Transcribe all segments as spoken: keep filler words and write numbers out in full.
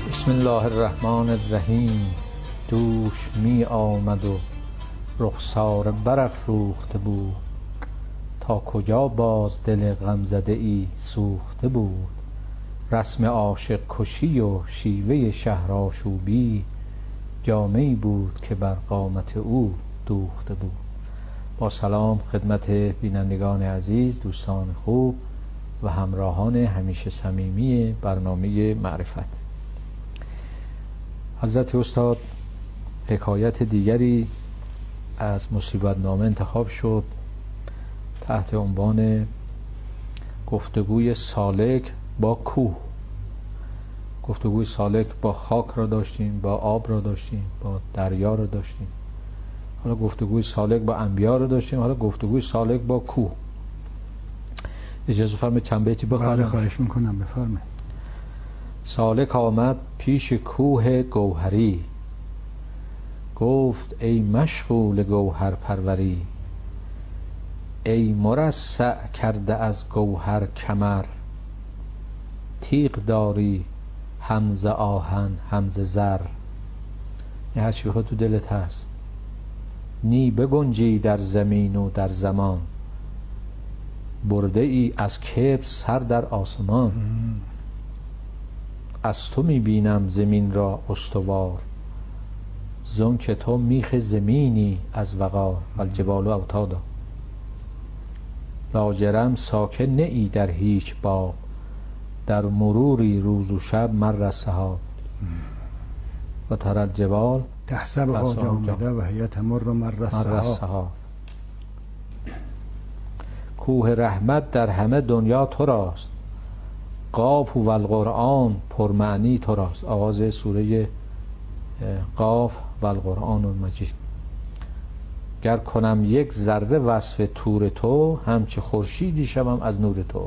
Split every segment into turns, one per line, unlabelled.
بسم الله الرحمن الرحیم. دوش می آمد و رخساره برافروخته بود، تا کجا باز دل غمزده ای سوخته بود. رسم عاشق کشی و شیوه شهرآشوبی، جامه‌ای بود که بر قامت او دوخته بود. با سلام خدمت بینندگان عزیز، دوستان خوب و همراهان همیشه صمیمی برنامه معرفت. حضرت استاد حکایت دیگری از مصیبت نامه انتخاب شد تحت عنوان گفتگوی سالک با کوه. گفتگوی سالک با خاک را داشتیم، با آب را داشتیم، با دریا را داشتیم، حالا گفتگوی سالک با انبیا را داشتیم، حالا گفتگوی سالک با کوه. اجازه فرمایید چند بیتی بخوانم؟
بله خواهش میکنم، بفرمایید.
سالک آمد پیش کوه گوهری، گفت ای مشغول گوهر پروری. ای مرصع کرده از گوهر کمر، تیغ داری هم ز آهن هم ز زر. این هر چی بخواد تو دلت هست، نی بگنجی در زمین و در زمان. برده ای از کبر سر در آسمان. از تو میبینم زمین را استوار، زن که تو میخ زمینی از وقار. والجبال اوتادا. لاجرم ساکن نه ای در هیچ باغ، در مروری روز و شب مر سحاب. و تر الجبال
تحسبها جامده و هی تمر مر السحاب.
کوه رحمت در همه دنیا تو راست، قاف و القرآن پرمعنی تو راست. آغاز سوره قاف و القرآن المجید. گر کنم یک ذره وصف تور تو، همچه خورشیدی شوم از نور تو.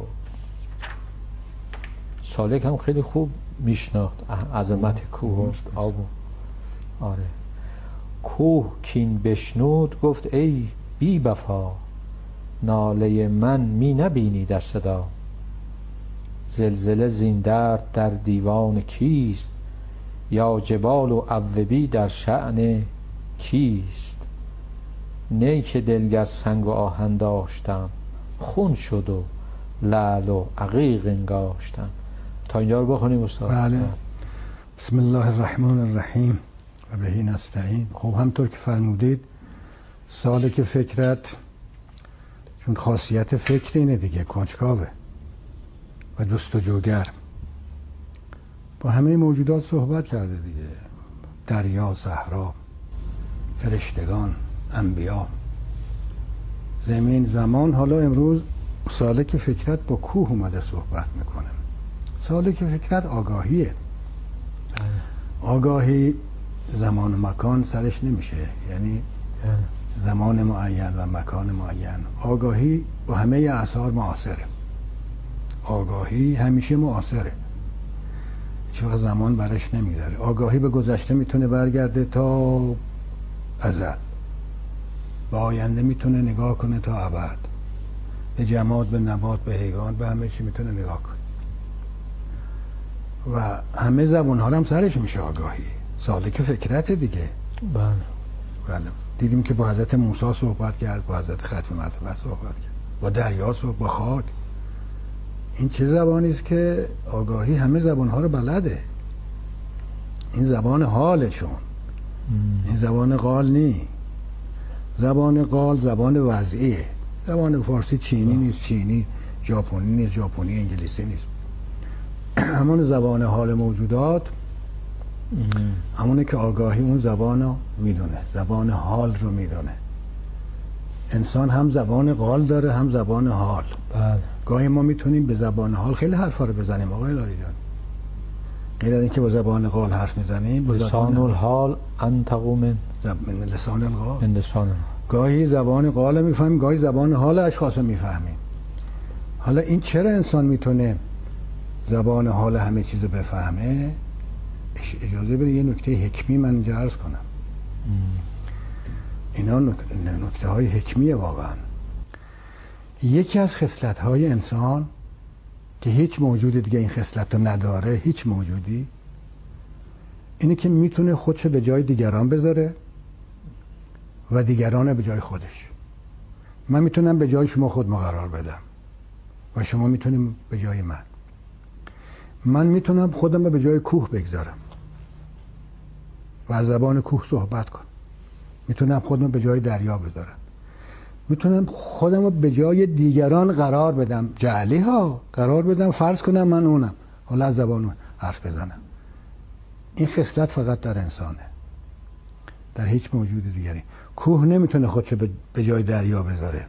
سالک هم خیلی خوب میشناخت عظمت کوه و آب. آره. کوه کین بشنود گفت ای بی وفا، ناله من می نبینی در صدا. زلزله زین درد در دیوان کیست، یا جبال و اوبی در شأن کیست. نی که دلگر سنگ و آهن داشتم، خون شد و لعل و عقیق انگاشتم. تا اینجا رو بخونیم استاد.
بله. بسم الله الرحمن الرحیم و بهی نستعین. خب همطور که فرمودید، سالک فکرت چون خاصیت فکر اینه دیگه، کنجکاوه و جستجوگر، با همه موجودات صحبت کرده دیگه. دریا، صحرا، فرشتگان، انبیا، زمین، زمان. حالا امروز سالک فکرت با کوه اومده صحبت میکنه. سالک فکرت آگاهیه. آگاهی زمان و مکان سرش نمیشه، یعنی زمان معین و مکان معین. آگاهی با همه اعصار معاصره. آگاهی همیشه معاصره، هیچ وقت زمان برش نمیگذره. آگاهی به گذشته میتونه برگرده تا ازل، به آینده میتونه نگاه کنه تا ابد، به جماد، به نبات، به حیوان، به همه چی میتونه نگاه کنه و همه زبان ها هم سرش میشه آگاهی. سالک فکرت دیگه.
بله.
بله. دیدیم که با حضرت موسی صحبت کرد، با حضرت ختم مرتبه صحبت کرد، با دریا صحبت، با خاک. این چه زبانی است که آگاهی همه زبانها رو بلده. این زبان حالشون، این زبان قال نی. زبان قال زبان وضعیه. زبان فارسی چینی نیست، چینی ژاپنی نیست، ژاپنی انگلیسی نیست. همون زبان حال موجودات، همونه که آگاهی اون زبان رو میدونه، زبان حال رو میدونه. انسان هم زبان قال داره، هم زبان حال.
بله.
گاهی ما میتونیم به زبان حال خیلی حرفا رو بزنیم آقای لاری جان. غیر از اینکه با زبان قال حرف میزنیم،
لسان الحال انطق من
من لسان القال.
من لسان.
گاهی زبان قال میفهمیم، گاهی زبان حال اشخاص رو میفهمیم. حالا این چرا انسان میتونه زبان حال همه چیز رو بفهمه؟ اجازه بده یه نکته حکمی من اینجا عرض کنم. ام. اینا نکته های حکمیه واقعا. یکی از خصلت های انسان که هیچ موجود دیگه این خصلت رو نداره، هیچ موجودی، اینه که میتونه خودشو به جای دیگران بذاره و دیگران به جای خودش. من میتونم به جای شما خودم قرار بدم و شما میتونیم به جای من. من میتونم خودم به جای کوه بگذارم و از زبان کوه صحبت کنم. میتونم خودم به جای دریا بذارم. میتونم خودم به جای دیگران قرار بدم، جعلی ها قرار بدم، فرض کنم من اونم، حالا از زبان اون حرف بزنم. این خصلت فقط در انسانه، در هیچ موجود دیگری. کوه نمیتونه خودشو به جای دریا بذاره،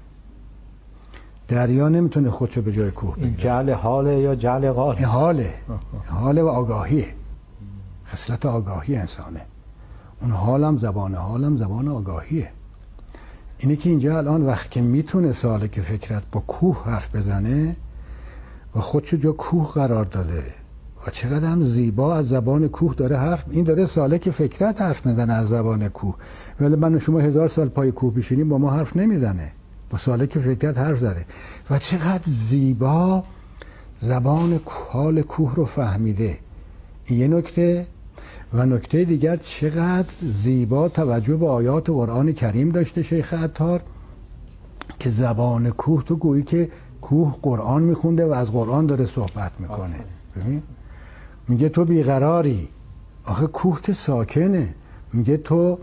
دریا نمیتونه خودشو به جای کوه بذاره.
این جعل حاله یا جعل قاله؟
این حاله، حاله و آگاهیه، خصلت آگاهی انسانه. اون حالم زبان حالم زبان آگاهیه. اینه که اینجا الان وقت که میتونه سالک فکرت با کوه حرف بزنه و خودشو جا کوه قرار داده و چقدر هم زیبا از زبان کوه داره حرف. این داره سالک فکرت حرف میزنه از زبان کوه، ولی من و شما هزار سال پای کوه بشینیم با ما حرف نمیزنه، با سالک فکرت حرف زده و چقدر زیبا زبان حال کوه رو فهمیده. این یه نکته. و نکته دیگر چقدر زیبا توجه به آیات قرآن کریم داشته شیخ عطار که زبان کوه، تو گویی که کوه قرآن میخونده و از قرآن داره صحبت میکنه. ببین میگه تو بیقراری، آخه کوه که ساکنه، میگه تو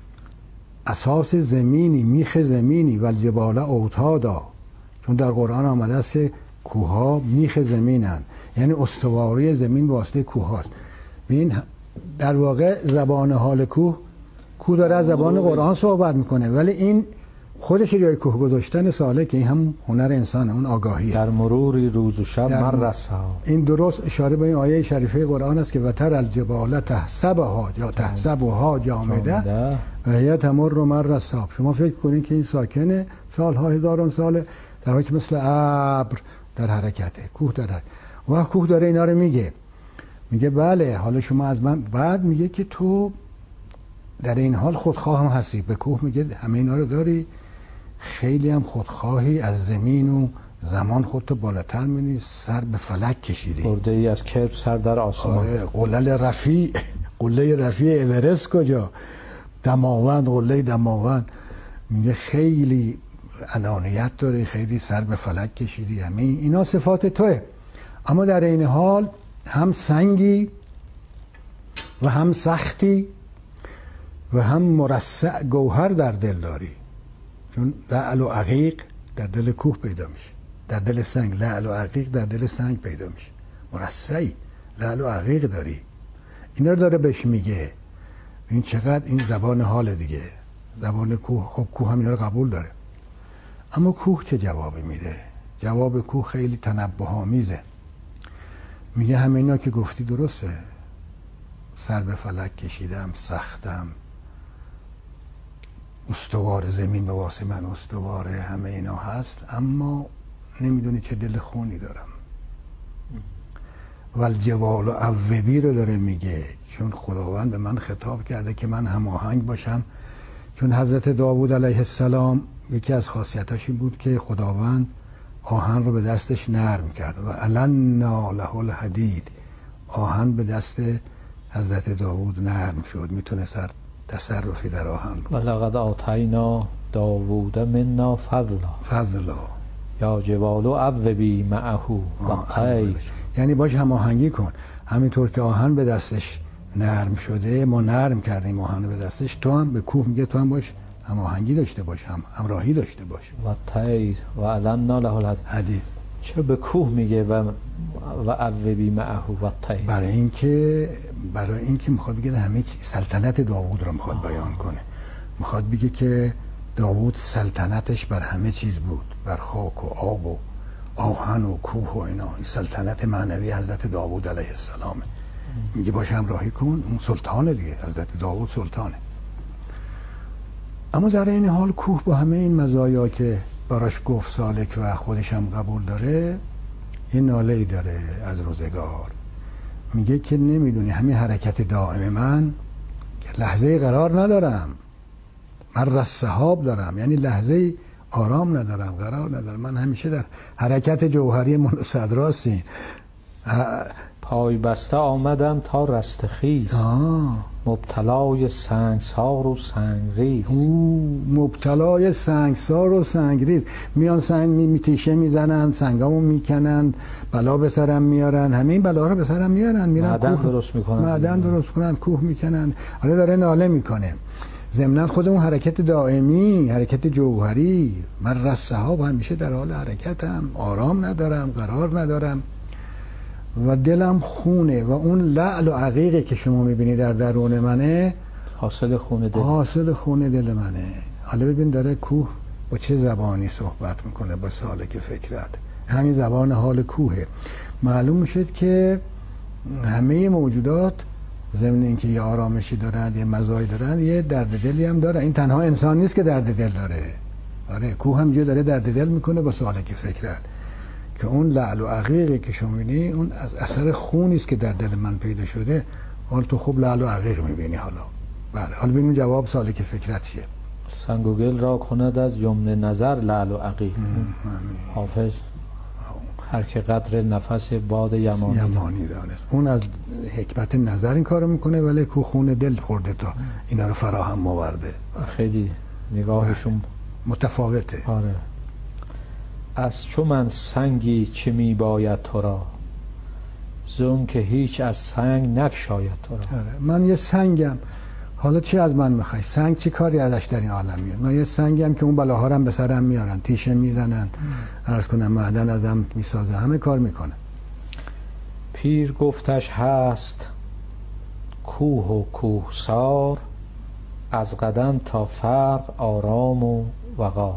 اساس زمینی، میخ زمینی و الجبال اوتادا، چون در قرآن آمده است که کوه ها میخ زمینن، یعنی استواری زمین به واسطه کوه هاست. ببین در واقع زبان حال کوه، کوه داره از زبان قرآن صحبت میکنه، ولی این خودش جای کوه گذاشتن سالک، این هم هنر انسانه، اون آگاهیه.
در مروری روز و شب مرسا.
این درست اشاره به این آیه شریفه قرآن است که وتر الجبال تحسبها یا تحسبها جامده و هی تمر مرسا. شما فکر کنید که این ساکنه، سالها هزاران ساله، در حالی که مثل ابر در حرکته. کوه در حرکت. و کوه داره اینا رو میگه، میگه بله حالا شما از من، بعد میگه که تو در این حال خودخواه هم هستی. به کوه میگه همه اینا رو داری، خیلی هم خودخواهی، از زمین و زمان خودتو بالاتر می‌بینی، سر به فلک کشیدی،
برده ای از کرب سر در آسمان.
آره، قله رفیع، قله رفیع اورست کجا، دماوند، قله دماوند. میگه خیلی انانیت داری، خیلی سر به فلک کشیدی، همه اینا صفات توه. اما در این حال هم سنگی و هم سختی و هم مرصع گوهر در دل داری، چون لعل و عقیق در دل کوه پیدا میشه، در دل سنگ. لعل و عقیق در دل سنگ پیدا میشه، مرصعی لعل و عقیق داری. اینا رو داره بهش میگه. این چقدر این زبان حال دیگه، زبان کوه. خب کوه هم اینا رو قبول داره. اما کوه چه جوابی میده؟ جواب کوه خیلی تنبه‌آمیزه. میگه همه اینا که گفتی درسته، سر به فلک کشیدم، سختم، استوار زمین به واسه من استواره، همه اینا هست، اما نمیدونی چه دل خونی دارم. و الجوال و عوبی رو داره میگه، چون خداوند به من خطاب کرده که من هماهنگ باشم. چون حضرت داوود علیه السلام یکی از خاصیتاش این بود که خداوند آهن رو به دستش نرم کرد و علنا له الحدید، آهن به دست حضرت داوود نرم شد، میتونه سر تصرفی در آهن بود.
ولقد آتینا داوود منا فضلا
فضلا
یا جبال اوبی معه و طیر.
یعنی باش هماهنگی کن، همینطور که آهن به دستش نرم شده، ما نرم کردیم آهن به دستش، تو هم به کوه میگه تو هم باش هماهنگی داشته باش، هم همراهی داشته باش.
و طیر و علنا له الحدید. چرا به کوه میگه و و اوبی معه و طیر؟
برای اینکه برای اینکه میخواد بگه همه سلطنت داوود رو میخواد بیان کنه. میخواد بگه که داوود سلطنتش بر همه چیز بود، بر خاک و آب و آهن و کوه و اینا. این سلطنت معنوی حضرت داوود علیه السلامه. میگه باش همراهی کن، اون سلطانه دیگه، حضرت داوود سلطانه. اما در این حال کوه با همه این مزایا که براش گفت سالک و خودش هم قبول داره، یه ناله‌ای داره از روزگار. میگه که نمیدونی همین حرکت دائم من که لحظه قرار ندارم، من رسحاب دارم، یعنی لحظه آرام ندارم، قرار ندارم، من همیشه در حرکت جوهری من صدراستین.
پای بسته آمدم تا رستخیز، مبتلای سنگسار و سنگریز.
او مبتلای سنگسار و سنگریز، میان سنگ می میتیشه میزنن، سنگامو میکنن، بلا به سرم میارن، همه این بلا رو به سرم میارن، میرن
معدن
کوه
درست میکنن،
معدن درست کنن، کوه میکنن. حالا داره ناله میکنه. ضمن خودمون حرکت دائمی، حرکت جوهری، من رسحاب همیشه در حال حرکتم، آرام ندارم، قرار ندارم و دلم خونه و اون لعل و عقیقی که شما میبینی در درون منه
حاصل خون دل،
حاصل خون دل منه. حالا ببین داره کوه با چه زبانی صحبت میکنه، با سالک فکرت، همین زبان حال کوهه. معلوم میشد که همه موجودات ضمن اینکه یه آرامشی دارن، یه مزایی دارن، یه درد دلی هم داره. این تنها انسان نیست که درد دل داره. آره کوه هم جا داره درد دل میکنه با سالک فکرت، که اون لعل و عقیقی که شما میبینی اون از اثر خونی است که در دل من پیدا شده. حالا تو خوب لعل و عقیق میبینی. حالا بله، حالا ببینیم جواب سالک فکرت چیه.
سنگ و گل را کند از یمن نظر لعل و عقیق. حافظ هر که قدر نفس باد یمانی,
یمانی دانست. اون از حکمت نظر این کارو میکنه، ولی کو خون دل خورده تا اینا رو فراهم آورده.
خیلی نگاهشون
متفاوته.
آره. از چو من سنگی چه می باید تو را، زون که هیچ از سنگ نگشاید تو را.
آره. من یه سنگم، حالا چی از من میخوای؟ سنگ چی کاری ازش در این عالم میاد؟ من یه سنگم که اون بلاها رو به سرم میارن، تیشه میزنن، عرض کنم معدن ازم میسازه، همه کار میکنه.
پیر گفتش هست کوه و کوهسار، از قدم تا فرق آرام و وقار.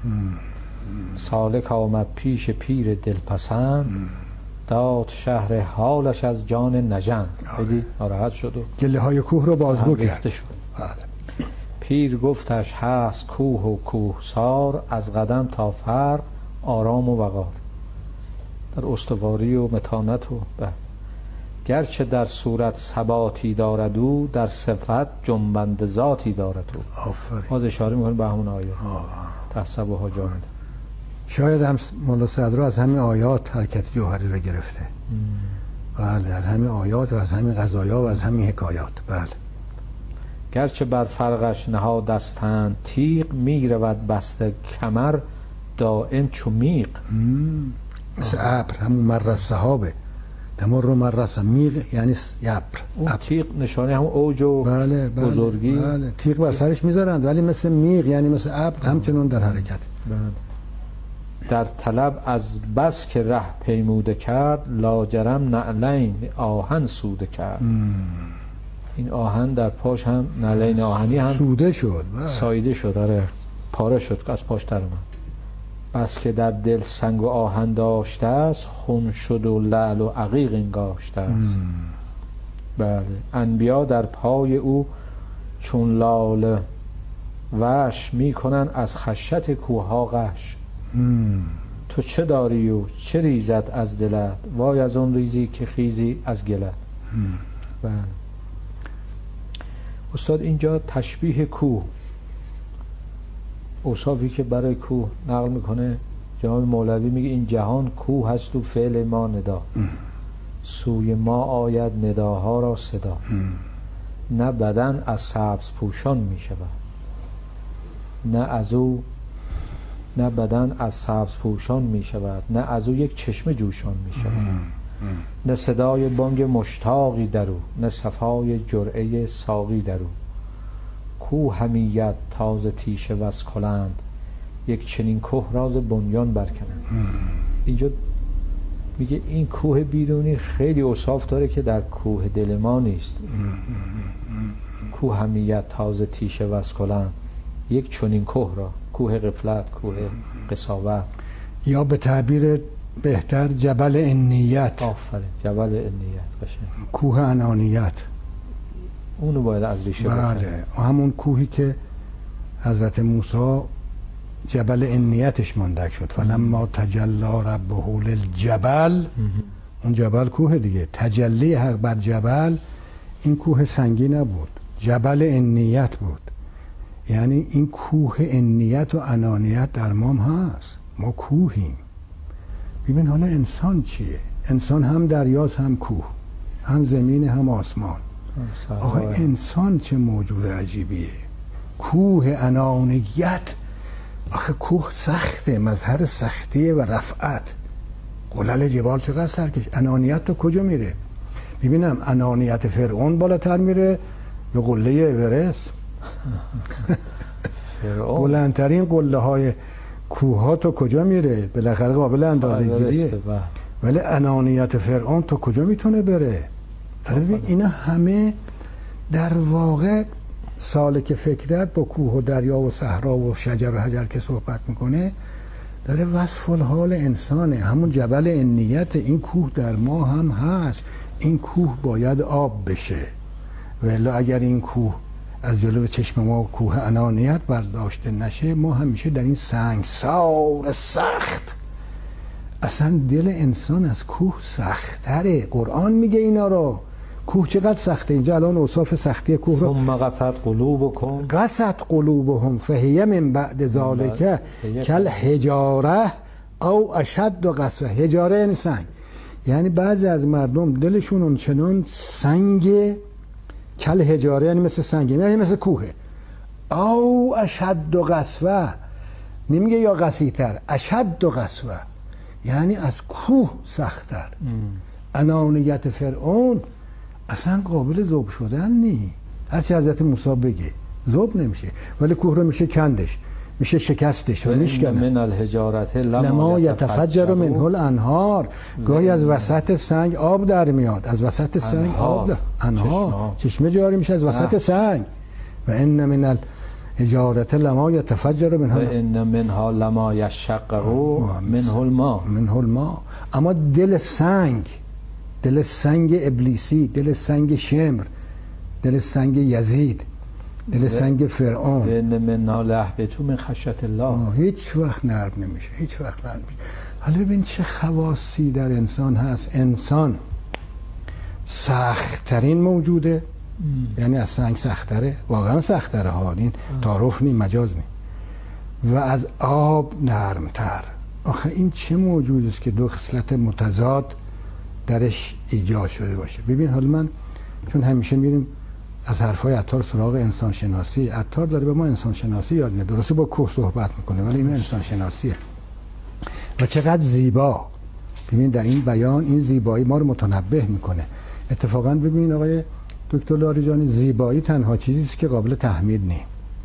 سالک آمد پیش پیر دلپسند، داد شهر حالش از جان نژند. خیلی ناراحت شد و
گله های کوه رو بازگو کرد.
پیر گفتش هست کوه و کوهسار، از قدم تا فرق آرام و وقار. در استواری و متانت و به گرچه در صورت ثباتی دارد او، در صفت جنبند ذاتی دارد او.
آفرین.
باز اشاره میکنیم به همون آیه تحسبها جامد.
شاید هم مولا صدرا از همین آیات حرکت جوهری رو گرفته. بله، از همین آیات و از همین قضایا و از همین حکایات. بله.
گرچه بر فرقش نهادستند تیغ، میرود بسته کمر دائم چو میغ.
مثل ابر، همون مر السحابه، تمر مر السمیغ، یعنی ابر.
اون تیغ نشانه هم اوج و
بله، بله،
بزرگی.
بله. تیغ بر سرش میذارند ولی مثل میغ، یعنی مثل ابر همچنان در حرکت.
بله. در طلب از بس که ره پیموده کرد، لاجرم نعلین آهن سوده کرد. مم. این آهن در پاش هم نعلین آهنی هم
سوده شد،
ساییده شد، آره پاره شد از پاش در من. بس که در دل سنگ و آهن داشته است، خون شد و لعل و عقیق انگاشته است. بله. انبیا در پای او چون لاله وش، میکنن از خشت کوها غش. مم. تو چه داری و چه ریزد از دلت، وای از اون ریزی که خیزی از گلت. بله. استاد اینجا تشبیه کوه، اوصافی که برای کوه نقل میکنه، جناب مولوی میگه این جهان کوه هست و فعل ما ندا. ام. سوی ما آید نداها را صدا. ام. نه بدن از سبز پوشان میشود، نه از او نه بدن از سبز پوشان میشود، نه از او یک چشمه جوشان میشود. نه صدای بانگ مشتاقی در او، نه صفای جرعه ساقی در او. کوه همیت تازه تیشه وسکلند، یک چنین کوه راز بنیان برکنند. اینجا میگه این کوه بیرونی خیلی اوصاف داره که در کوه دل ما نیست. کوه همیت تازه تیشه وسکلند، یک چنین کوه را، کوه غفلت، کوه قساوت،
یا به تعبیر بهتر جبل انیت.
آفرین، جبل انیت قشنگ.
کوه انانیت،
اونو باید از ریشه
بکنیم. بله، همون کوهی که حضرت موسی جبل انیتش مندک شد. فلما تجلی ربه للجبل، اون جبل کوه دیگه، تجلی حق بر جبل، این کوه سنگی نبود، جبل انیت بود. یعنی این کوه انیت و انانیت در ما هست، ما کوهیم. ببین حالا انسان چیه؟ انسان هم دریاست هم کوه. هم زمین هم آسمان.
صحرا.
آقا انسان چه موجود عجیبیه. کوه انانیت، آخه کوه سخته، مظهر سختیه و رفعت. قلل جبال چقدر سرکش. انانیت تو کجا میره؟ ببینم انانیت فرعون بالاتر میره یا قله اورست؟
فرعون
بلندترین قله های کوه ها تو کجا میره؟ بالاخره قابل اندازه گیریه. ولی انانیت فرعون تو کجا میتونه بره؟ ببین اینا همه در واقع سالک فکرت با کوه و دریا و صحرا و شجر و حجر که صحبت میکنه داره وصف الحال انسانه. همون جبل انیت، این کوه در ما هم هست. این کوه باید آب بشه، ولی اگر این کوه از جلو چشم ما کوه انانیت برداشته نشه، ما همیشه در این سنگسار سخت. اصلا دل انسان از کوه سخت‌تره. قرآن میگه اینا رو. کوه چقدر سخته. اینجا الان اوصاف سختی کوه رو
ثم قست قلوبکم
قست قلوبهم فهی من بعد ذالک کل حجاره او اشد قسوه. حجاره یعنی سنگ، یعنی بعضی از مردم دلشون اونچنان سنگ، کل حجاره یعنی مثل سنگ، یعنی مثل کوه. او اشد قسوه، نمیگه یا قسیتر، اشد قسوه یعنی از کوه سخت‌تر. انانیت فرعون اصلا قابل ذوب شدن نی. هرچی حضرت موسی بگه ذوب نمیشه، ولی کوه رو میشه کندش، میشه شکستش و میشکنه.
من الحجارت
لما یتفجر منه الانهار. گاهی از وسط سنگ آب در میاد، از وسط سنگ آب در انهار، چشمه جاری میشه از وسط سنگ. و ان من الحجارت لما یتفجر منه
و ان منها لما یشقق منه الماء
منه الماء. اما دل سنگ، دل سنگ ابلیسی، دل سنگ شمر، دل سنگ یزید، دل سنگ فرعون،
و ان منها لهبتو من خشیت الله،
هیچ وقت نرم نمیشه، هیچ وقت نرم نمیشه. حالا ببین چه خواصی در انسان هست. انسان سخت‌ترین موجوده، یعنی از سنگ سخت‌تره، واقعا سخت‌تره ها، این تعارف نی، مجاز نی. و از آب نرمتر. آخه این چه موجودی است که دو خصلت متضاد درش ایجاد شده باشه. ببین حالا من چون همیشه میریم از حرفای عطار سراغ انسان شناسی، عطار داره به ما انسان شناسی یاد میده. درسته با کوه صحبت میکنه ولی این انسان شناسیه و چقدر زیبا. ببین در این بیان این زیبایی ما رو متنبه میکنه. اتفاقا ببین آقای دکتر لاریجانی، زیبایی تنها چیزی است که قابل تحمیل نیست.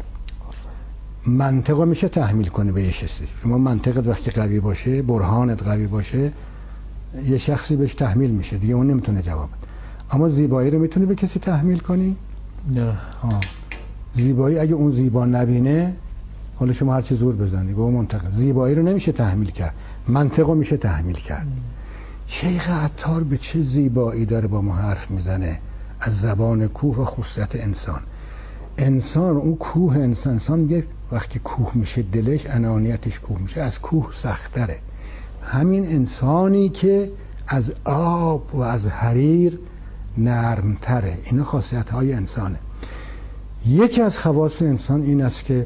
منطق رو میشه تحمیل کنه به یه چیزی. شما منطقت وقتی قوی باشه، برهانت قوی باشه، یه شخصی بهش تحمیل میشه دیگه، اون نمیتونه جواب بده. اما زیبایی رو میتونی به کسی تحمیل کنی؟
نه.
ها. زیبایی اگه اون زیبا نبینه، حالا شما هر چی زور بزنی به اون منطق، زیبایی رو نمیشه تحمیل کرد، منطق رو میشه تحمیل کرد. شیخ عطار به چه زیبایی داره با ما حرف میزنه از زبان کوه و خصوصیت انسان. انسان، اون کوه انسان، انسان میگه وقتی کوه میشه دلش، انانیتش کوه میشه، از کوه سختره. همین انسانی که از آب و از حریر نرمتره. اینا خاصیت های انسانه. یکی از خواص انسان این است که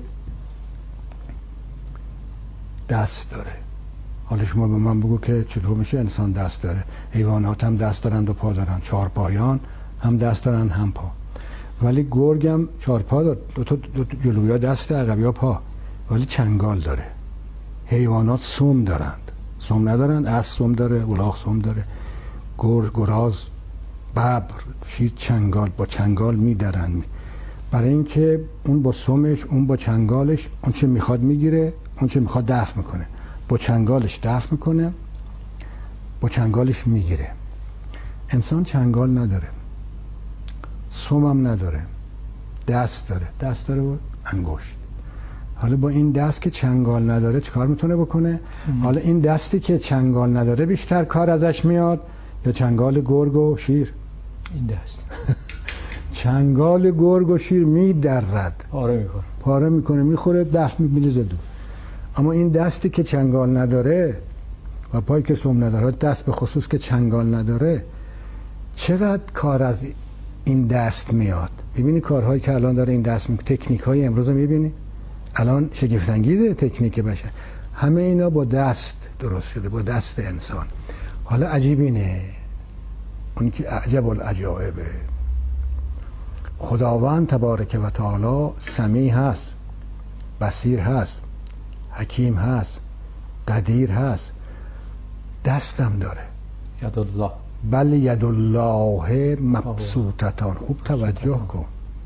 دست داره. حالا شما به من بگو که چطور میشه انسان دست داره؟ حیوانات هم دست دارند و پا دارند، چهار پایان هم دست دارند هم پا. ولی گرگ هم چهار پا داره، دو تا دو تا جلویا دست، عقبیا پا، ولی چنگال داره. حیوانات سم دارند، سم ندارند، اسب سم داره، الاغ سم داره، گرگ، گراز، ببر، شیر چنگال، با چنگال میدرن، برای اینکه اون با سمش، اون با چنگالش اون چه میخواد میگیره، اون چه میخواد دفع میکنه. با چنگالش دفع میکنه، با چنگالش میگیره. انسان چنگال نداره، سم هم نداره، دست داره، دست داره و انگشت. حالا با این دست که چنگال نداره چیکار میتونه بکنه؟ ام. حالا این دستی که چنگال نداره بیشتر کار ازش میاد یا چنگال گرگ و شیر؟
این دست.
چنگال گرگ و شیر میدرد،
پاره میکنه،
پاره میکنه، میخوره، دست میریزه دور. اما این دستی که چنگال نداره و پایی که سم نداره، دست به خصوص که چنگال نداره، چقدر کار از این دست میاد. ببینی کارهایی که الان داره این دست میکنه، تکنیک های امروز رو میبینی الان شگفت انگیزه. تکنیک بشه همه اینا با دست درست شده، با دست انسان. حالا عجیب اینه اون که اعجب العجائبه. خداوند تبارک و تعالی سمیع هست، بصیر هست، حکیم هست، قدیر هست، دستم داره.
ید الله
بل ید الله مبسوطتان. خوب توجه کن.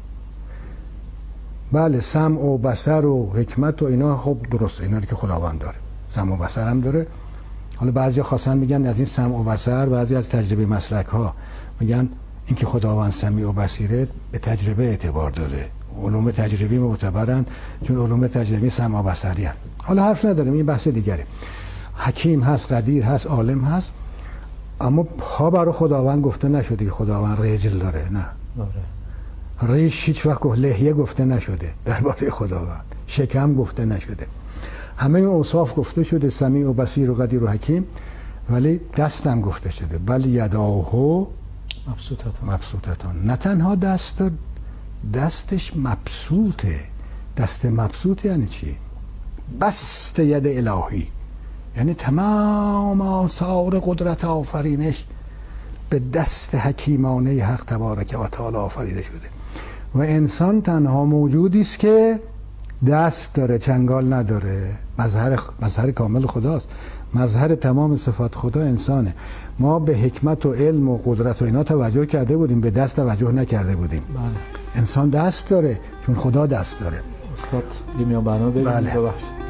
بله سمع و بصر و حکمت و اینا خب درسته، اینا که خداوند داره، سمع و بصر هم داره. حالا بعضیا خواستن میگن از این سمع و بصر، بعضی از تجربه مسلک ها میگن اینکه خداوند سمیع و بصیره به تجربه اعتبار داره، علوم تجربی معتبرن چون علوم تجربی سمع و بصری هست. حالا حرف نداریم، این بحث دیگره. حکیم هست، قدیر هست، عالم هست، اما پا برای خداوند گفته نشده که خداوند رجل داره. نه آره. ریش هیچ وقت لحیه گفته نشده درباره خداوند، شکم گفته نشده. همه این اوصاف گفته شده، سمیع و بصیر و قدیر و حکیم، ولی دستم گفته شده. بل یداه
مبسوطتان.
مبسوطتان. نه تنها دست، دستش مبسوطه. دست مبسوط یعنی چی؟ بست ید الهی، یعنی تمام آثار قدرت آفرینش به دست حکیمانه حق تبارک و تعالی آفریده شده و انسان تنها موجودی است که دست داره، چنگال نداره. مظهر مظهر کامل خداست، مظهر تمام صفات خدا انسانه. ما به حکمت و علم و قدرت و اینا توجه کرده بودیم، به دست توجه نکرده بودیم.
بله.
انسان دست داره چون خدا دست داره.
استاد یه میان برنامه بگیم.
بله.
ببخشید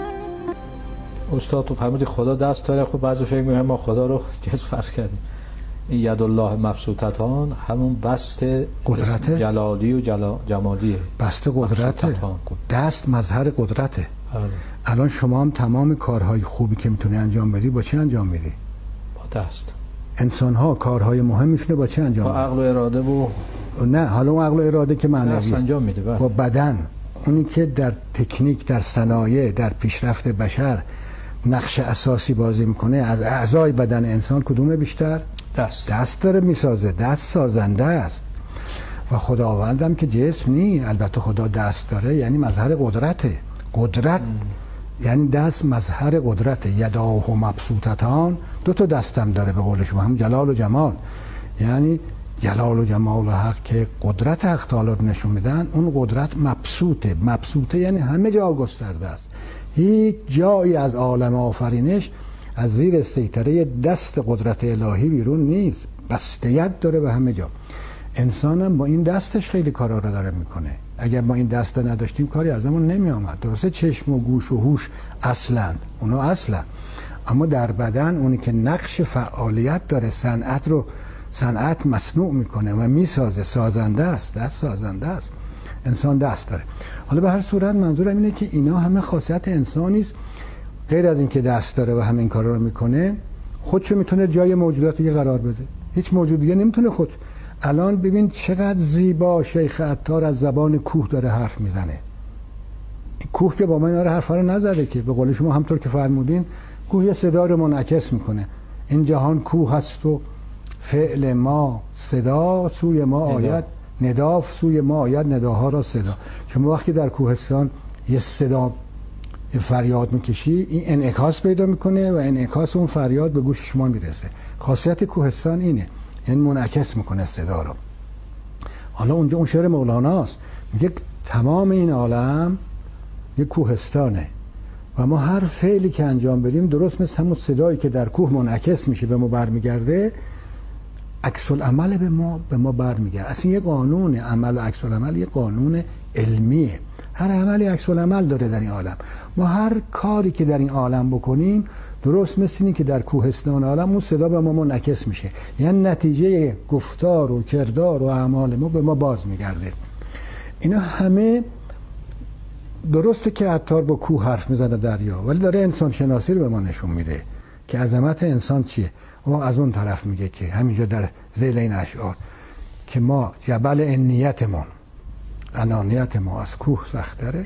استاد تو فرمودی خدا دست داره، خب بعضی فکر می‌کنن ما خدا رو جز فرض کردیم. این ید الله مبسوطتان همون بست
قدرت
جلالی و جلا... جمالیه.
بست قدرته. دست مظهر قدرته.
بله.
الان شما هم تمام کارهای خوبی که میتونی انجام بدی با چی انجام میدی؟
با دست.
انسان ها کارهای مهمشونه با چی انجام میدن؟
با عقل و اراده و
نه، حالا اون عقل و اراده که معنویه
انجام میده. بله.
با بدن، اونی که در تکنیک، در صنایع، در پیشرفت بشر نقش اساسی بازی میکنه. از اعضای بدن انسان کدومه بیشتر؟
دست.
دست داره میسازه، دست سازنده است. و خداوندم که جسم نی، البته خدا دست داره، یعنی مظهر قدرته. قدرت م. یعنی دست مظهر قدرته. یداه و مبسوطتان، دو تا دستم داره به قول شما، هم جلال و جمال. یعنی جلال و جمال و حق که قدرت حق تعالی رو نشون میدن، اون قدرت مبسوطه. مبسوطه یعنی همه جا گسترده است. هیچ جایی از عالم آفرینش از زیر سیطره دست قدرت الهی بیرون نیست. بسته‌ید داره به همه جا. انسان هم با این دستش خیلی کارا رو داره میکنه. اگر ما این دست رو نداشتیم کاری ازمون نمی آمد. درسته چشم و گوش و هوش اصلا اونا اصلا، اما در بدن اونی که نقش فعالیت داره، صنعت رو صنعت مصنوع میکنه و میسازه، سازنده است. دست سازنده است. انسان دست داره. حالا به هر صورت منظورم اینه که اینا همه خاصیت انسانی است. غیر از این که دست داره و همین کارا رو میکنه، خودشو میتونه جای موجودات دیگه قرار بده. هیچ موجود دیگه نمیتونه خود. الان ببین چقدر زیبا شیخ عطار از زبان کوه داره حرف میزنه. کوه که با ما اینا رو حرفا رو نزده که، به قول شما همطور که فرمودین کوه یه صدا رو منعکس میکنه. این جهان کوه هست و فعل ما صدا سوی ما آید، نداف سوی ما آید، نداها را صدا. شما وقتی در کوهستان یه صدا یه فریاد میکشی، این انعکاس پیدا میکنه و انعکاس اون فریاد به گوش شما میرسه. خاصیت کوهستان اینه، یعنی منعکس میکنه صدا رو. حالا اونجا اون شعر مولاناست، میگه تمام این عالم یه کوهستانه و ما هر فعلی که انجام بدیم درست مثل همون صدایی که در کوه منعکس میشه به ما برمیگرده، عکس العمل به ما به ما برمیگرده. اصلا یه قانون عمل و عکس العمل یه قانون علمیه. هر عملی عکس العمل داره در این عالم. ما هر کاری که در این عالم بکنیم درست مثل این که در کوهستان عالم اون صدا به ما منعکس میشه، یعنی نتیجه گفتار و کردار و اعمال ما به ما باز میگرده. اینا همه درسته که عطار با کوه حرف میزنه دریا، ولی داره انسان شناسی رو به ما نشون میده که عظمت انسان چیه. و از اون طرف میگه که همینجا در ذیل این اشعار که ما جبل انیتمون، انانیت ما از کوه سختره،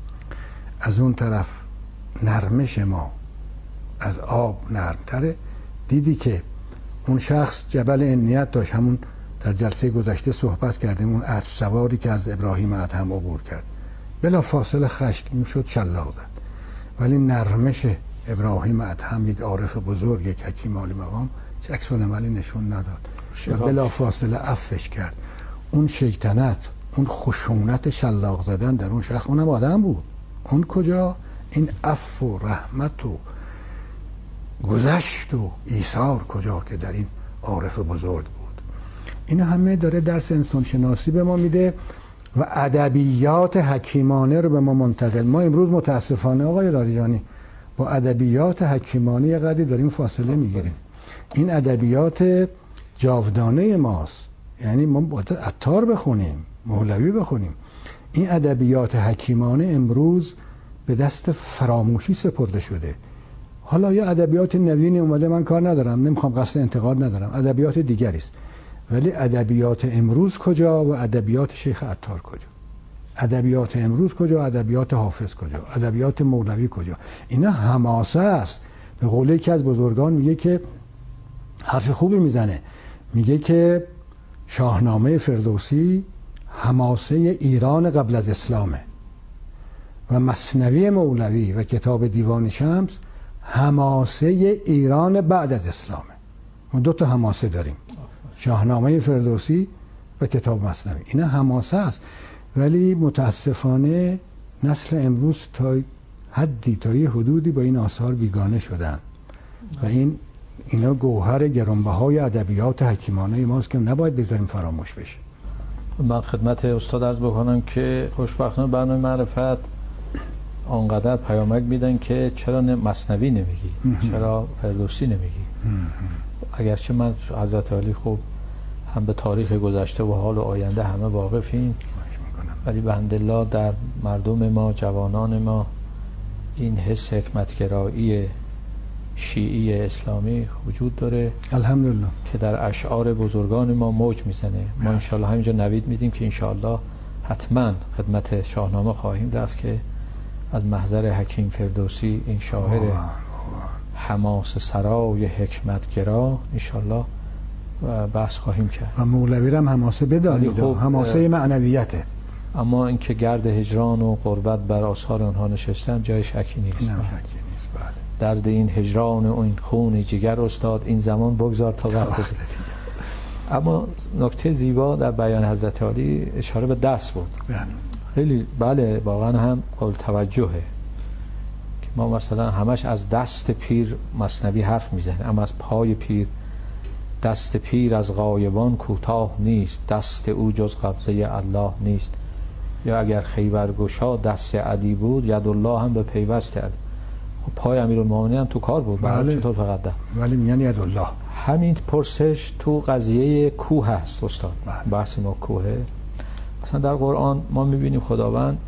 از اون طرف نرمش ما از آب نرمتره. دیدی که اون شخص جبل انیت داشت، همون در جلسه گذشته صحبت کردیم، اون اسب سواری که از ابراهیم ادهم عبور کرد بلا فاصله خشمگین شد، شلاق زد، ولی نرمش ابراهیم ادهم، یک عارف بزرگ، یک حکیم عالی مقام، چه عکس العملی نشون نداد. و بلافاصله عفوش کرد. اون شیطنت، اون خشونت شلاق زدن در اون شخص، اونم آدم بود، اون کجا؟ این عفو و رحمت و گذشت و ایثار کجا که در این عارف بزرگ بود؟ این همه داره درس انسان شناسی به ما میده و ادبیات حکیمانه رو به ما منتقل. ما امروز متاسفانه آقای لاریجانی با ادبیات حکیمانه یه قدری داریم فاصله میگیریم. این ادبیات جاودانه ماست، یعنی ما باید عطار بخونیم، مولوی بخونیم. این ادبیات حکیمانه امروز به دست فراموشی سپرده شده. حالا یا ادبیات نوینی اومده، من کار ندارم، نمیخوام قصد انتقاد ندارم، ادبیات دیگری است، ولی ادبیات امروز کجا و ادبیات شیخ عطار کجا؟ ادبیات امروز کجا؟ ادبیات حافظ کجا؟ ادبیات مولوی کجا؟ اینا حماسه است. به قول یکی از بزرگان میگه که حرف خوبی میزنه، میگه که شاهنامه فردوسی حماسه ایران قبل از اسلامه و مثنوی مولوی و کتاب دیوان شمس حماسه ایران بعد از اسلامه. ما دو تا حماسه داریم، شاهنامه فردوسی و کتاب مثنوی. اینا حماسه است، ولی متاسفانه نسل امروز تا حدی، تا یه حدودی با این آثار بیگانه شدن و این اینا گوهر گرانبهای ادبیات حکیمانه ماست که نباید بذاریم فراموش بشه.
من خدمت استاد عرض بکنم که خوشبختانه برنامه معرفت آنقدر پیامک میدن که چرا مثنوی نمیگی، چرا فردوسی نمیگی. اگرچه من حضرت علی خوب هم به تاریخ گذشته و حال و آینده همه واقفیم، ولی به حمدالله در مردم ما، جوانان ما، این حس حکمتگرایی شیعی اسلامی وجود داره
الحمدلله
که در اشعار بزرگان ما موج میزنه. ما انشالله همینجا نوید میدیم که انشالله حتما خدمت شاهنامه خواهیم رفت که از محضر حکیم فردوسی این شاعر حماس سرای حکمتگرا انشالله بحث خواهیم کرد.
و مولوی هم حماسه بدانید، حماسه معنویته.
اما اینکه گرد هجران و غربت بر آثار آنها نشستن جای شکی نیست.
نه شکی نیست. بله.
درد این هجران و این خون جگر استاد، این زمان بگذار تا وقت دیگه. اما نکته زیبا در بیان حضرت علی اشاره به دست بود.
بله.
خیلی بله واقعا هم قابل توجهه که ما مثلا همش از دست پیر مثنوی حرف میزنیم، اما از پای پیر، دست پیر از غایبان کوتاه نیست، دست او جز قبضه الله نیست. یا اگر خیبرگشا دست علی بود، یدالله هم به پیوست علی. خب پای امیرالمومنین هم تو کار بود.
بله.
چطور فقط ده؟
ولی میگن یدالله.
همین پرسش تو قضیه کوه هست استاد.
بله.
بحث ما کوهه. مثلا در قرآن ما میبینیم خداوند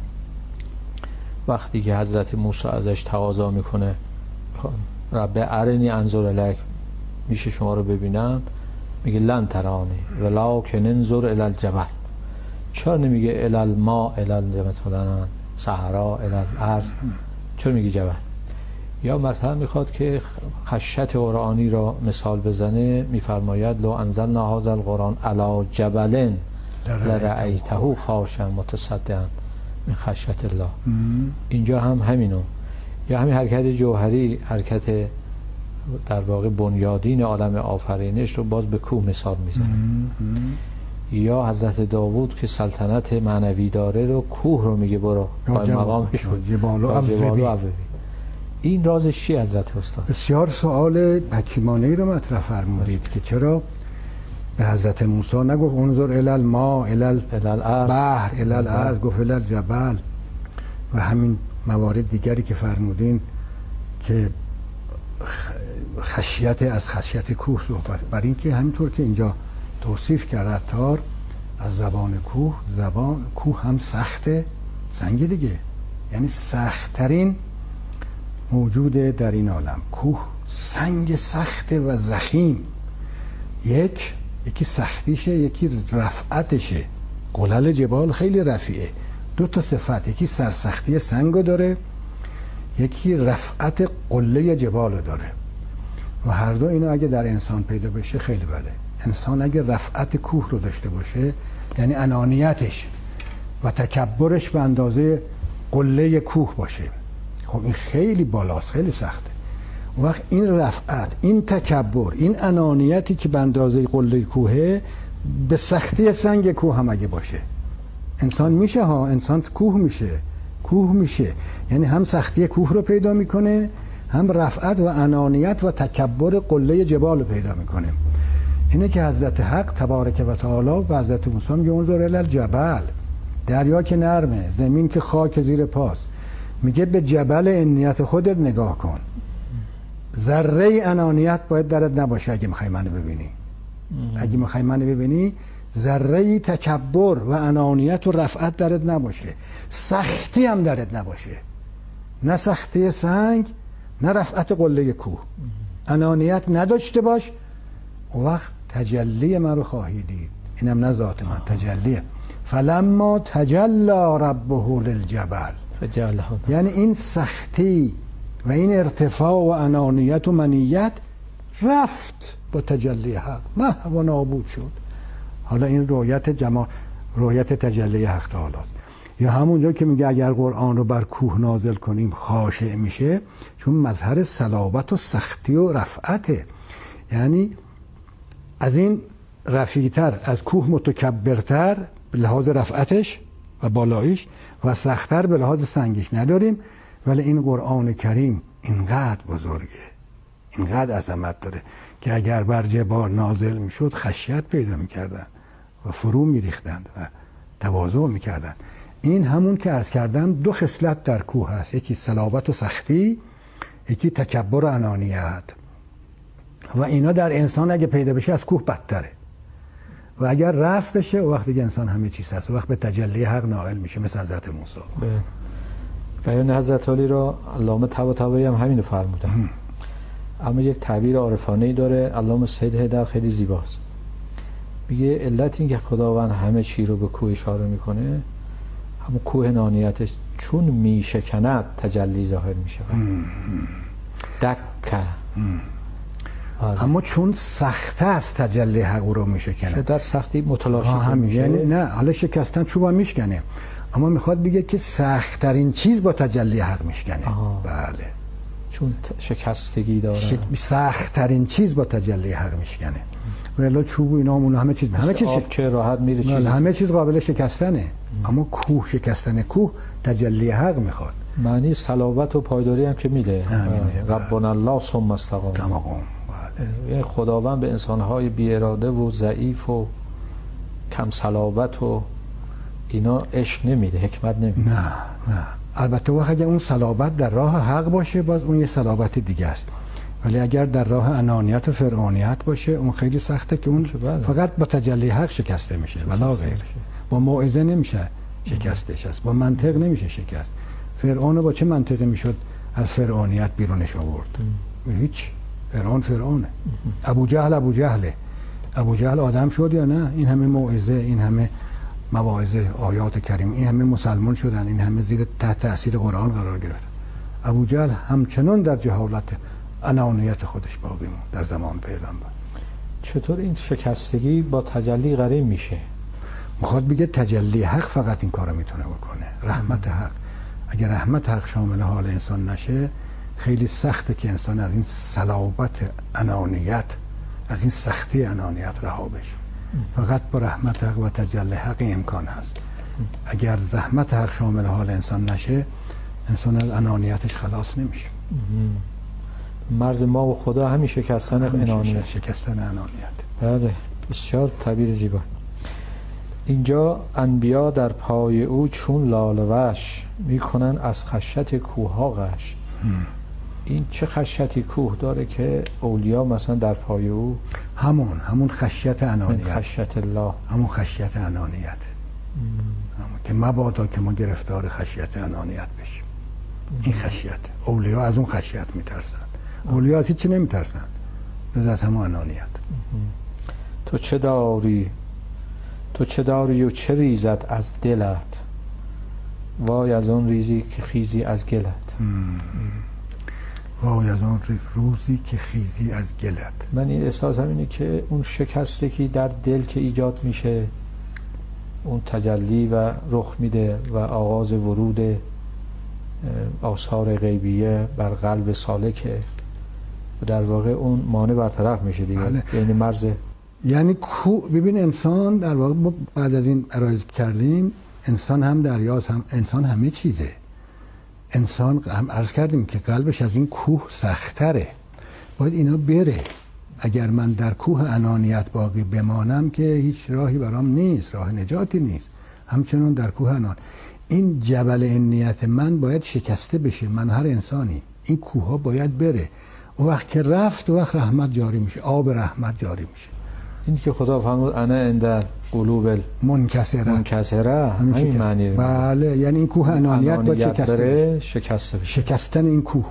وقتی که حضرت موسی ازش تقاضا میکنه رب ارنی انظر الیک، میشه شما رو ببینم، میگه لن ترانی ولکن انظر الی الجبل. چرا نمیگه الی الماء الی مثلا صحرا الی الارض؟ چرا میگه جبل؟ یا مثلا میخواد که خشیت قرآنی را مثال بزنه، میفرماید لو انزلنا هذا القرآن علی جبل لرأیته خاشعا متصدعا من خشیت الله. اینجا هم همینو. یا همین حرکت جوهری، حرکت در واقع بنیادین عالم آفرینش رو باز به کوه مثال میزنه. یا حضرت داوود که سلطنت معنوی داره رو کوه رو میگه برو پای مقامش بود،
جبال و اوبی.
این رازش چی حضرت استاد؟
بسیار سوال حکیمانه ای رو مطرح فرمودید که چرا به حضرت موسی نگفت انظر الی الماء الی البحر الی الارض، گفت الی الجبل. و همین موارد دیگری که فرمودین که خشیت از خشیت کوه صحبت، بر این که همینطور که اینجا توصیف کرد عطار از زبان کوه، زبان کوه هم سخته، سنگ دیگه، یعنی سختترین موجوده در این عالم. کوه سنگ سخته و ضخیم، یک یکی سختیشه، یکی رفعتشه. قلل جبال خیلی رفیعه، دو تا صفت، یکی سرسختی سنگو داره، یکی رفعت قله جبالو داره. و هر دو اینا اگه در انسان پیدا بشه خیلی بده. انسان اگه رفعت کوه رو داشته باشه، یعنی انانیتش و تکبرش به اندازه قله کوه باشه، خب این خیلی بالاست، خیلی سخته. وقت این رفعت، این تکبر، این انانیتی که به اندازه قله کوهه، به سختی سنگ کوه هم اگه باشه انسان میشه ها، انسان کوه میشه، کوه میشه. یعنی هم سختی کوه رو پیدا میکنه، هم رفعت و انانیت و تکبر قله جبال رو پیدا میکنه. اینه که حضرت حق تبارک و تعالی و حضرت موسی میگه انظر الی الجبل، دریا که نرمه، زمین که خاک زیر پاست، میگه به جبل انیت خودت نگاه کن. ذره انانیت باید درت نباشه اگه میخوای منو ببینی. اگه میخوای منو ببینی ذره تکبر و انانیت و رفعت درت نباشه، سختی هم درت نباشه، نه سختی سنگ نه رفعت قله کوه. انانیت نداشته باش، اون وقت تجلی من رو خواهی دید. اینم نه ذات من، تجلیه. فلما تجلی ربه للجبل، یعنی این سختی و این ارتفاع و انانیت و منیت رفت با تجلی حق، محو و نابود شد. حالا این رویت جمال، رویت تجلی حق تعالی است. یا همونجا که میگه اگر قرآن رو بر کوه نازل کنیم خاشع میشه، چون مظهر صلابت و سختی و رفعته. یعنی از این رفیعتر، از کوه متکبرتر به لحاظ رفعتش و بالاییش و سختتر به لحاظ سنگیش نداریم. ولی این قرآن کریم اینقدر بزرگه، اینقدر عظمت داره که اگر بر جبال نازل میشد خشیت پیدا میکردن و فرو میریختند و تواضع میکردند. این همون که عرض کردم دو خصلت در کوه هست، یکی صلابت و سختی، یکی تکبر و انانیت. و اینا در انسان اگه پیدا بشه از کوه بدتره. و اگر رفع بشه وقتی که انسان همه چیز هست، وقت به تجلی حق نائل میشه، مثل حضرت موسی.
بیان حضرت علی را علامه طباطبایی هم همینو فرمودن. اما یک تعبیر عارفانه‌ای داره علامه سید حیدر، خیلی زیباست. میگه علت این که خداوند همه چی رو به کوه اشاره میکنه، همون کوه نانیتش چون میشکند تجلی ظاهر میشه. دکه.
اما چون سخت است تجلی حق رو میشکنه.
شدت سختی متلاشی میشه.
یعنی نه، حالا شکستن چوب میشکنه، اما میخواد بگه که سخت ترین چیز با تجلی حق میشکنه. بله،
چون شکستگی داره.
شک... سخت ترین چیز با تجلی حق میشکنه. ولی چوب و اینا همون همه چیز همه چیز
آب که راحت میره چیز
همه چیز قابل شکستنه. اما کوه، شکستن کوه تجلی حق میخواد.
معنی صلابت و پایداری هم که میده. ربنا الله ثم استقام.
تمام.
بله. خداوند به انسانهای بی اراده و ضعیف و کم صلابت و اینا عشق نمیده، حکمت نمیده.
نه نه. البته وقت اگر اون صلابت در راه حق باشه باز اون یه صلابت دیگه است. ولی اگر در راه انانیت و فرعونیت باشه اون خیلی سخته که اون فقط با تجلی حق شکسته میشه، ولا غیر. با موعظه نمیشه شکستش است، با منطق نمیشه شکست. فرعون با چه منطقی میشد از فرعونیت بیرونش آورد؟ هیچ. فرعون فرعونه. ابو جهل ابو جهله. ابو جهل آدم شد یا نه؟ این همه موعظه، این همه مواعظ، آیات کریم، این همه مسلمان شدن، این همه زیر تحت تاثیر قرآن قرار گرفتن. ابو جهل همچنان در جهالت انانیت خودش باقی موند در زمان پیغمبر.
چطور این شکستگی با تجلی قرین میشه؟
میخواد بگه تجلی حق فقط این کارو میتونه بکنه. رحمت حق. اگر رحمت حق شامل حال انسان نشه خیلی سخته که انسان از این صلابت انانیت، از این سختی انانیت رها بشه. فقط با رحمت حق و تجلی حق امکان هست. اگر رحمت حق شامل حال انسان نشه انسان از انانیتش خلاص نمیشه.
مرز ما و خدا همین شکستن انانیت.
شکستن انانیت.
بله، بسیار تعبیر زیبا. اینجا انبیا در پای او چون لاله وش میکنن از خشیت کوه ها غش. این چه خشیتی کوه داره که اولیا مثلا در پای او؟
همون همون خشیت انانیت،
خشیت الله،
همون خشیت انانیت، همون که مبادا که ما گرفتار خشیت انانیت بشیم. این خشیت، اولیا از اون خشیت میترسند. اولیا از هیچی نمیترسند جز از همون انانیت.
تو چه داری تو چه داری و چه ریزد از دلت، وای از اون ریزی که خیزی از گلت.
وای از اون روزی که خیزی از گلت.
من این احساسم اینه که اون شکستگی در دل که ایجاد میشه، اون تجلی و رخ میده و آغاز ورود آثار غیبیه بر قلب سالکه در واقع اون مانع برطرف میشه دیگه.
بله.
یعنی مرز
یعنی کو ببین انسان در واقع بعد از این عرایض کردیم انسان هم دریاست، هم انسان همه چیزه. انسان هم عرض کردیم که قلبش از این کوه سخت‌تره، باید اینا بره. اگر من در کوه انانیت باقی بمانم که هیچ راهی برام نیست، راه نجاتی نیست. همچنان در کوه انان این جبل انیت من باید شکسته بشه. من هر انسانی این کوه ها باید بره. و وقت که رفت وقت رحمت جاری میشه، آب رحمت جاری میشه.
این که خدا فرمود انا عند قلوب
منکسره
منکسره همین معنی.
بله، یعنی این کوه انانیت باید شکسته بشه.
شکسته بشه.
شکستن این کوه.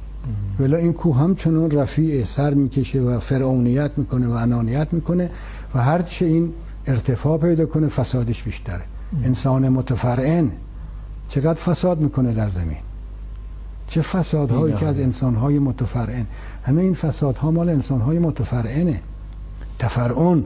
ولی این کوه همچنان رفیع سر میکشه و فرعونیت میکنه و انانیت میکنه و هرچه این ارتفاع پیدا کنه فسادش بیشتره. ام. انسان متفرعن چقدر فساد میکنه در زمین، چه فسادهایی که از انسانهای متفرعن. همه این فسادها مال انسانهای متفرعنه. تفرعن،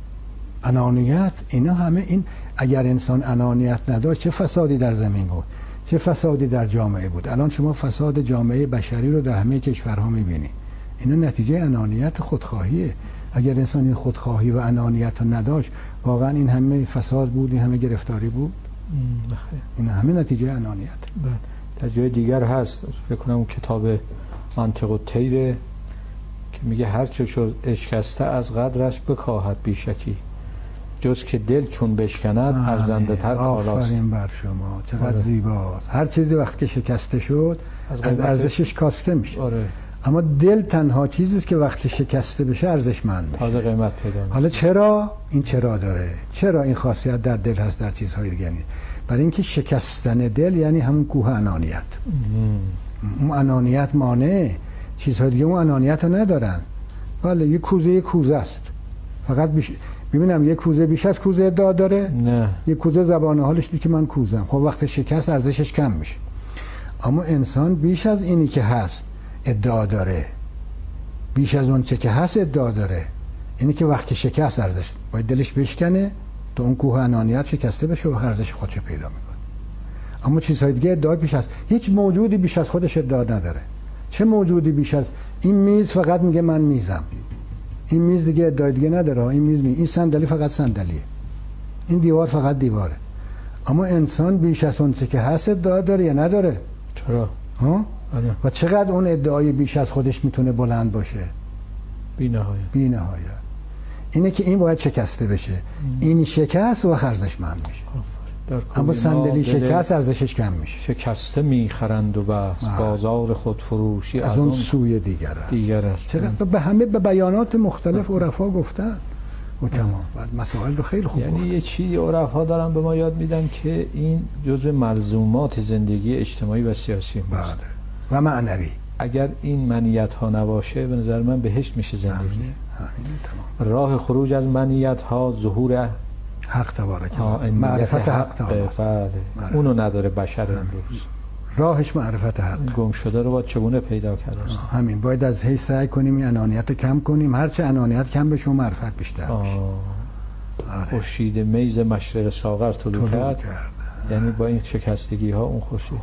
انانیت، اینا همه این. اگر انسان انانیت نداشت چه فسادی در زمین بود، چه فسادی در جامعه بود. الان شما فساد جامعه بشری رو در همه کشورها میبینی. اینا نتیجه انانیت، خودخواهیه. اگر انسان این خودخواهی و انانیت رو نداشت واقعا این همه فساد بود، این همه گرفتاری بود. این همه نتیجه انانیت.
در جای دیگر هست، فکر کنم کتاب منطق الطیر که میگه هر چه شد اشکسته از قدرش بکاهد بیشکی، جز که دل چون بشکند ارزنده تر کالاست.
آفرین بر شما، چقدر آره. زیباست. هر چیزی وقتی که شکسته شد از, از ارزشش کاسته میشه.
آره.
اما دل تنها چیزی است که وقتی شکسته بشه ارزشمند میشه،
تازه قیمت پیدا میشه.
حالا چرا این چرا داره؟ چرا این خاصیت در دل هست در چیزهای دیگه نیست؟ برای اینکه شکستن دل یعنی همون کوه انانیت. اون انانیت مانع، چیزهای دیگه اون انانیت رو ندارن. بله، یه کوزه یه کوزه است. فقط بیش... ببینم یه کوزه بیش از کوزه ادعا داره؟
نه.
یه کوزه زبان حالش دیگه که من کوزم. خب وقت شکست ارزشش کم میشه. اما انسان بیش از اینی که هست ادعا داره، بیش از اون چه که هست ادعا داره. اینی که وقتی شکست ارزش باید دلش بشکنه تا اون کوه انانیت شکسته بشه و ارزش خودش پیدا میکنه. اما چیزهای دیگه ادعا بیش از هیچ موجودی بیش از خودش ادعا نداره. چه موجودی بیش از این میز فقط میگه من میزم. این میز دیگه ادعای دیگه نداره. این میز می این صندلی فقط صندلیه. این دیوار فقط دیواره. اما انسان بیش از اون چه که هست ادعا داره یا نداره؟
چرا؟
ها؟ و چقدر اون ادعای بیش از خودش میتونه بلند باشه؟
بی نهایت.
بی نهایت. اینه که این باید شکسته بشه. ام. این شکست و ارزشمند میشه. اما صندلی شکست ارزشش کم میشه.
شکسته میخرند و بس بازار خودفروشی
از, از اون سوی دیگر است.
دیگر است.
چقدر به همه به بیانات مختلف عرفا گفتن حکما. بعد مسائل رو خیلی خوب
یعنی
گفتن.
یه چیزی عرفا دارن به ما یاد میدن که این جزء ملزومات زندگی اجتماعی و سیاسی ماست.
بله. و معنوی.
اگر این منیت ها نباشه به نظر من بهشت میشه زندگی.
همین. همین. تمام.
راه خروج از منیت ها ظهور
حق تبارک و معرفت حق تعالی.
بله. اونو نداره بشر امروز.
راهش معرفت حق.
گم شده رو باید چگونه پیدا کرد؟
همین. باید از هی سعی کنیم این انانیت رو کم کنیم. هرچه انانیت کم بشه و معرفت بیشتر بشه. خورشید میز مشرق ساغر طلوع کرد. یعنی با این شکستگی ها اون خورشید.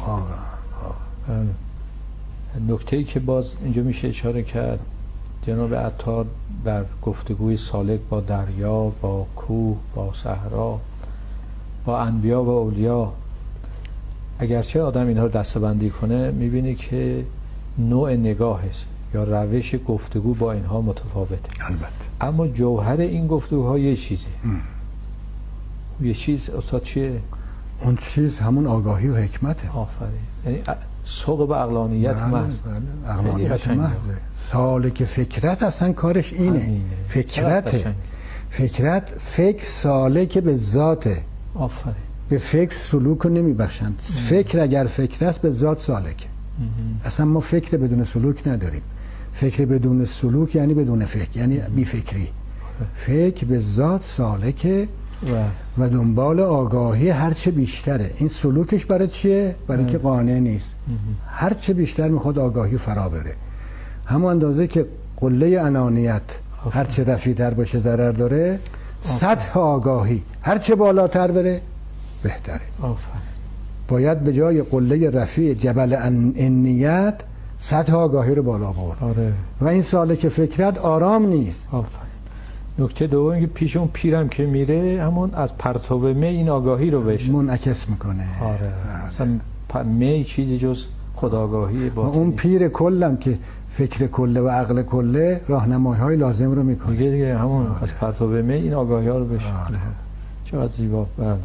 نکته‌ای که باز اینجا میشه اشاره کرد، جناب عطار در گفتگوی سالک با دریا، با کوه، با صحرا، با انبیا و اولیا، اگرچه آدم اینها رو دسته‌بندی کنه میبینی که نوع نگاه هست یا روش گفتگو با اینها متفاوته. البته.
اما جوهر این گفتگوها یه چیزه. یه چیز استاد چیه؟
اون چیز همون آگاهی و حکمته.
آفرین. یعنی سوق به عقلانیت محض.
بله. عقلانیت محضه. سالک فکرت اصلا کارش اینه. همینه. فکرته. فکرت فکر سالک به ذاته.
آفرین.
به فکر سلوک رو نمیبخشند. فکر اگر فکر است به ذات سالکه. اصلا ما فکر بدون سلوک نداریم. فکر بدون سلوک یعنی بدون فکر، یعنی بی فکری. فکر به ذات سالکه و, و دنبال آگاهی هرچه بیشتره. این سلوکش برای چیه؟ برای اینکه قانع نیست. هرچه بیشتر میخواد آگاهی فرا بره. همون اندازه که قله انانیت هرچه رفیع‌تر باشه ضرر داره، سطح آگاهی هرچه بالاتر بره بهتره.
آفرین.
باید به جای قله رفیع جبل انیت سطح آگاهی رو بالا برد.
آره.
و این سالک فکرت آرام نیست.
آفرین. نکته دوم اینکه پیش اون پیرم که میره همون از پرتو می این آگاهی رو بهش
منعکس میکنه.
آره. اصلا می چیزی جز خودآگاهی باطنی.
اون پیر کلم که فکر کله و عقل کله راهنمایی های لازم رو میکنه.
دیگه دیگه همون
آره.
از پرتو می این آگاهی ها رو بهش.
آره.
چقدر زیبا. بله.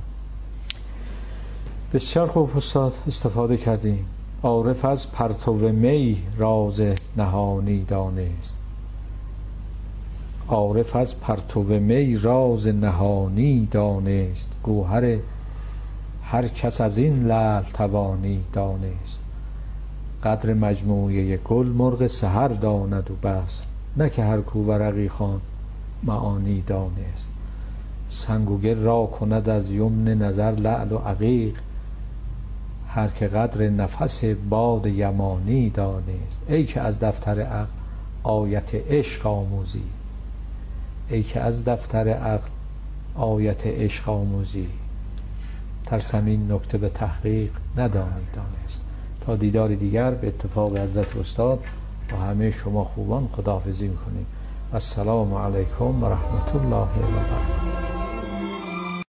بسیار خوب استاد، استفاده کردیم. عارف از پرتو می راز نهانی دانست. عارف از پرتو می راز نهانی دانست. گوهر هر کس از این لعل توانی دانست. قدر مجموعه گل مرغ سحر داند و بس، نه که هر کو ورقی خوان معانی دانست. سنگ و گل را کند از یمن نظر لعل و عقیق، هر که قدر نفس باد یمانی دانست. ای که از دفتر عقل آیت عشق آموزی، ای که از دفتر عقل آیت عشق آموزی، ترسم این نکته به تحقیق ندانی دانست. تا دیدار دیگر به اتفاق حضرت استاد و همه شما خوبان خداحافظی میکنیم. السلام علیکم و رحمت الله و برکاته.